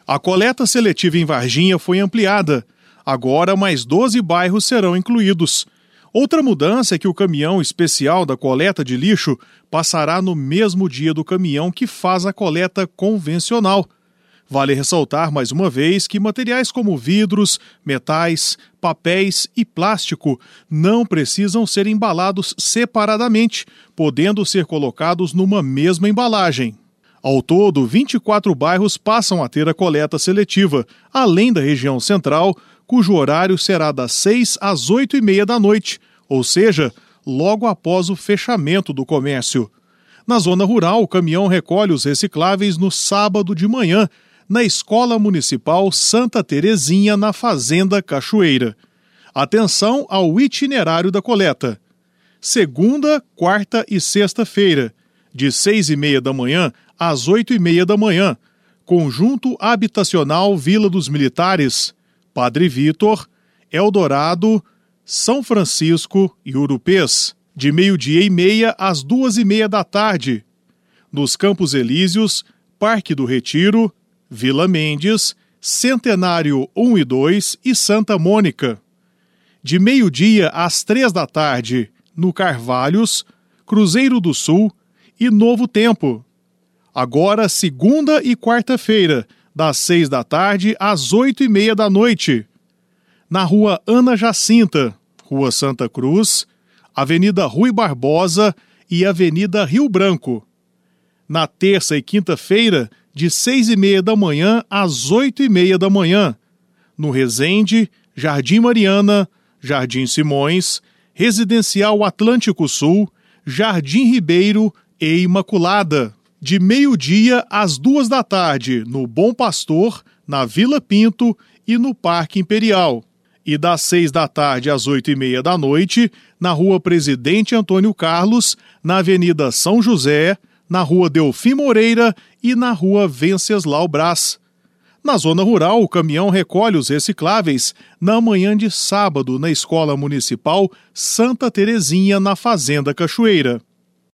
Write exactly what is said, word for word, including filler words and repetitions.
A coleta seletiva em Varginha foi ampliada. Agora, mais doze bairros serão incluídos. Outra mudança é que o caminhão especial da coleta de lixo passará no mesmo dia do caminhão que faz a coleta convencional. Vale ressaltar mais uma vez que materiais como vidros, metais, papéis e plástico não precisam ser embalados separadamente, podendo ser colocados numa mesma embalagem. Ao todo, vinte e quatro bairros passam a ter a coleta seletiva, além da região central, cujo horário será das seis às oito e meia da noite, ou seja, logo após o fechamento do comércio. Na zona rural, o caminhão recolhe os recicláveis no sábado de manhã, na Escola Municipal Santa Terezinha, na Fazenda Cachoeira. Atenção ao itinerário da coleta. Segunda, quarta e sexta-feira, de seis e meia da manhã às oito e meia da manhã, Conjunto Habitacional Vila dos Militares, Padre Vitor, Eldorado, São Francisco e Urupês, de meio-dia e meia às duas e meia da tarde, nos Campos Elíseos, Parque do Retiro, Vila Mendes, Centenário um e dois e Santa Mônica, de meio-dia às três da tarde, no Carvalhos, Cruzeiro do Sul e Novo Tempo. Agora, segunda e quarta-feira, das seis da tarde às oito e meia da noite, na Rua Ana Jacinta, Rua Santa Cruz, Avenida Rui Barbosa e Avenida Rio Branco. Na terça e quinta-feira, de seis e meia da manhã às oito e meia da manhã, no Resende, Jardim Mariana, Jardim Simões, Residencial Atlântico Sul, Jardim Ribeiro e Imaculada. De meio-dia às duas da tarde, no Bom Pastor, na Vila Pinto e no Parque Imperial. E das seis da tarde às oito e meia da noite, na Rua Presidente Antônio Carlos, na Avenida São José, na Rua Delfim Moreira e na Rua Venceslau Brás. Na zona rural, o caminhão recolhe os recicláveis na manhã de sábado na Escola Municipal Santa Terezinha, na Fazenda Cachoeira.